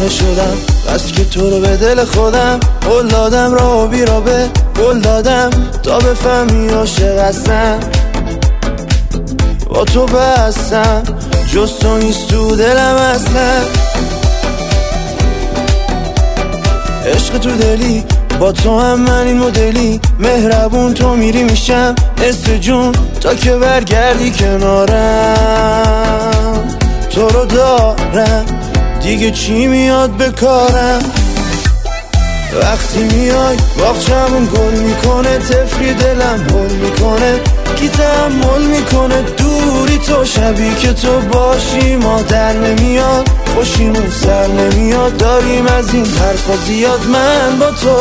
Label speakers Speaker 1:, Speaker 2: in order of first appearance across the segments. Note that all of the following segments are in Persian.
Speaker 1: دیوانه شدم، بس که تو رو به دل خودم قول دادم، راه و بیرابه قول دادم تا بفهمی عاشق هستم. با تو بستم جز تو نیست تو دلم اصلا. عشق تو دلی با تو هم من این مدلی، مهربون تو میری میشم نصف جون تا که برگردی کنارم. تو رو دارم دیگه چی میاد به کارم. وقتی میای باغچمون گل میکنه، طفلی دلم هل میکنه، کی تحمل میکنه دوری تو. شبی که تو باشی ما در نمیاد، خوشیمون سر نمیاد، داریم از این حرفا زیاد من با تو.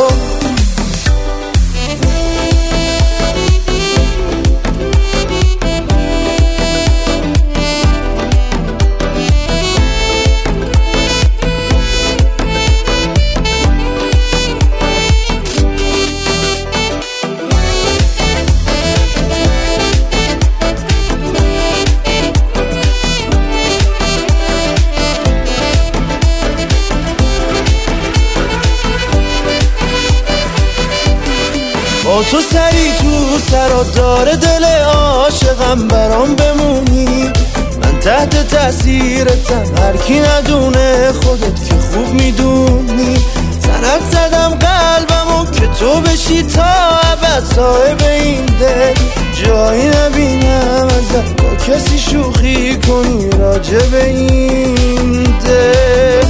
Speaker 1: با تو سری تو سرات داره دل عاشقم، برام بمونی من تحت تأثیرتم، هر کی ندونه خودت که خوب میدونی. سند زدم قلبمو که تو بشی تا ابد صاحب این دل، جایی نبینم ازت با کسی شوخی کنی راجع به این دل.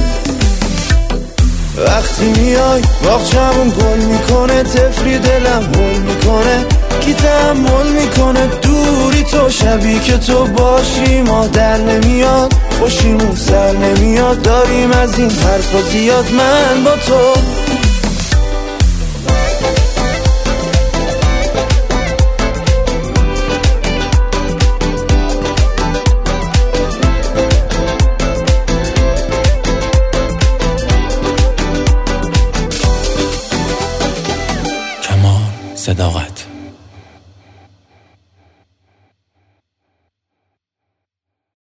Speaker 1: وقتی میای باغچمون گل میکنه، طفلی دلم هل میکنه، کی تحمل میکنه دوری تو. شبی که تو باشی ما در نمیاد، خوشیمون سر نمیاد، داریم از این حرفا زیاد من با تو.
Speaker 2: صداقت